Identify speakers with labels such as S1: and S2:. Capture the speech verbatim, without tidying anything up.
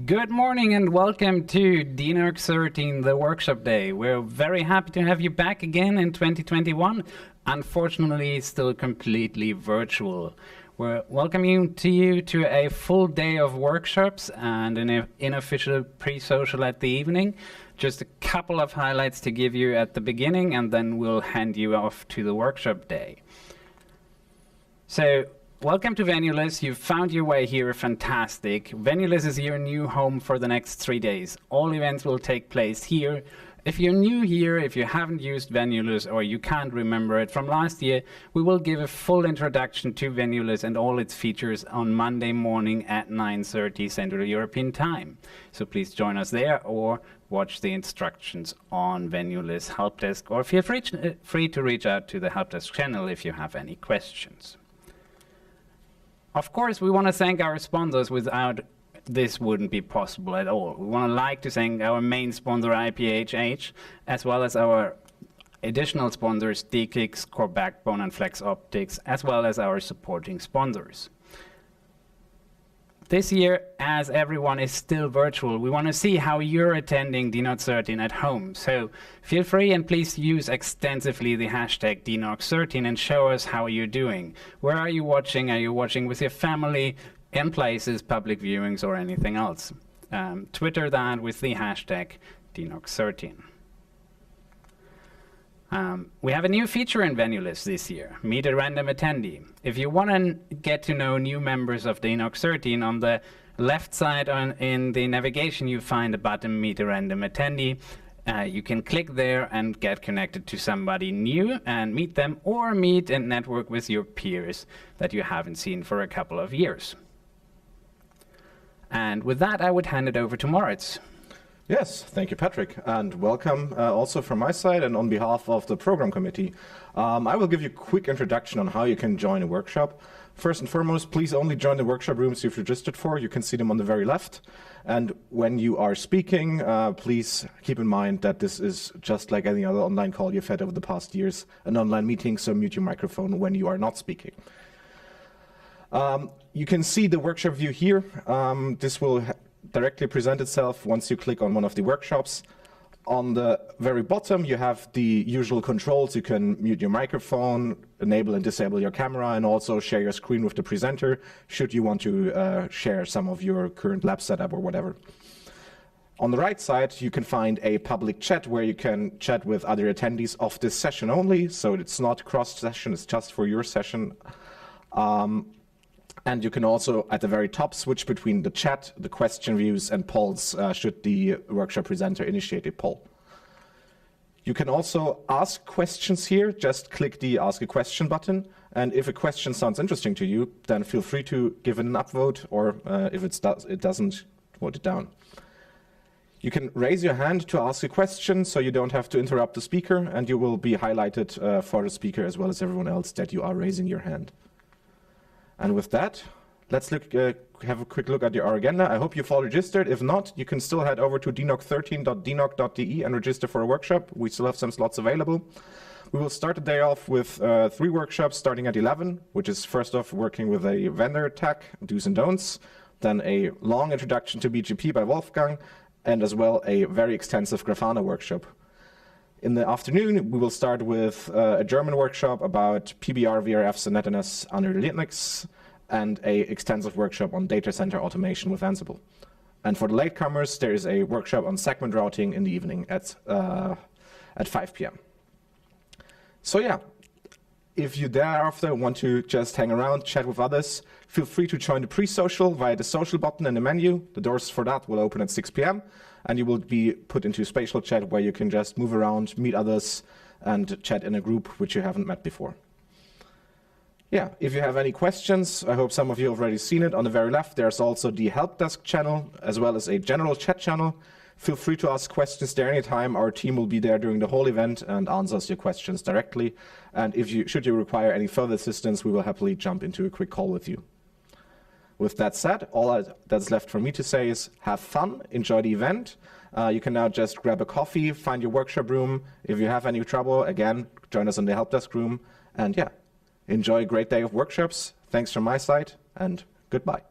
S1: Good morning and welcome to D NORC thirteen, the workshop day. We're very happy to have you back again in twenty twenty-one. Unfortunately, still completely virtual. We're welcoming to you to a full day of workshops and an unofficial pre-social at the evening. Just a couple of highlights to give you at the beginning, and then we'll hand you off to the workshop day. So, welcome to Venuless. You've found your way here. Fantastic. Venuless is your new home for the next three days. All events will take place here. If you're new here, if you haven't used Venuless or you can't remember it from last year, we will give a full introduction to Venuless and all its features on Monday morning at nine thirty Central European Time. So please join us there or watch the instructions on Venuless Help Desk, or feel free to, uh, free to reach out to the Help Desk channel if you have any questions. Of course, we want to thank our sponsors. Without this wouldn't be possible at all. We want to like to thank our main sponsor, I P H H, as well as our additional sponsors, D Kicks, Core Backbone, and Flex Optics, as well as our supporting sponsors. This year, as everyone is still virtual, we want to see how you're attending D NORC thirteen at home. So feel free and please use extensively the hashtag D NORC thirteen and show us how you're doing. Where are you watching? Are you watching with your family, in places, public viewings, or anything else? Um, Twitter that with the hashtag D NORC thirteen. Um, we have a new feature in Venuless this year, Meet a Random Attendee. If you want to get to know new members of D NORC thirteen, on the left side on, in the navigation you find a button, Meet a Random Attendee. Uh, you can click there and get connected to somebody new and meet them, or meet and network with your peers that you haven't seen for a couple of years. And with that, I would hand it over to Moritz.
S2: Yes, thank you, Patrick, and welcome uh, also from my side and on behalf of the program committee. Um, I will give you a quick introduction on how you can join a workshop. First and foremost, please only join the workshop rooms you've registered for. You can see them on the very left. And when you are speaking, uh, please keep in mind that this is just like any other online call you've had over the past years, an online meeting, so mute your microphone when you are not speaking. Um, you can see the workshop view here. Um, this will directly present itself once you click on one of the workshops. On the very bottom, you have the usual controls. You can mute your microphone, enable and disable your camera, and also share your screen with the presenter, should you want to uh, share some of your current lab setup or whatever. On the right side, you can find a public chat where you can chat with other attendees of this session only, so it's not cross-session, it's just for your session. Um, And you can also, at the very top, switch between the chat, the question views, and polls, uh, should the workshop presenter initiate a poll. You can also ask questions here. Just click the Ask a Question button. And if a question sounds interesting to you, then feel free to give it an upvote, or uh, if it's do it doesn't, vote it down. You can raise your hand to ask a question, so you don't have to interrupt the speaker, and you will be highlighted uh, for the speaker as well as everyone else that you are raising your hand. And with that, let's look, uh, have a quick look at your agenda. I hope you've all registered. If not, you can still head over to d norc thirteen dot d norc dot d e and register for a workshop. We still have some slots available. We will start the day off with uh, three workshops starting at eleven, which is first off working with a vendor tech, do's and don'ts, then a long introduction to B G P by Wolfgang, and as well a very extensive Grafana workshop. In the afternoon, we will start with uh, a German workshop about P B R, V R Fs, and NetNS under Linux, and a extensive workshop on data center automation with Ansible. And for the latecomers, there is a workshop on segment routing in the evening at, uh, at five p m So yeah, if you thereafter want to just hang around, chat with others, feel free to join the pre-social via the social button in the menu. The doors for that will open at six p m and you will be put into a spatial chat where you can just move around, meet others, and chat in a group which you haven't met before. Yeah, if you have any questions, I hope some of you have already seen it. On the very left, there's also the help desk channel, as well as a general chat channel. Feel free to ask questions there anytime. Our team will be there during the whole event and answers your questions directly. And if you, should you require any further assistance, we will happily jump into a quick call with you. With that said, all that's left for me to say is have fun, enjoy the event. Uh, you can now just grab a coffee, find your workshop room. If you have any trouble, again, join us in the help desk room. And yeah, enjoy a great day of workshops. Thanks from my side, and goodbye.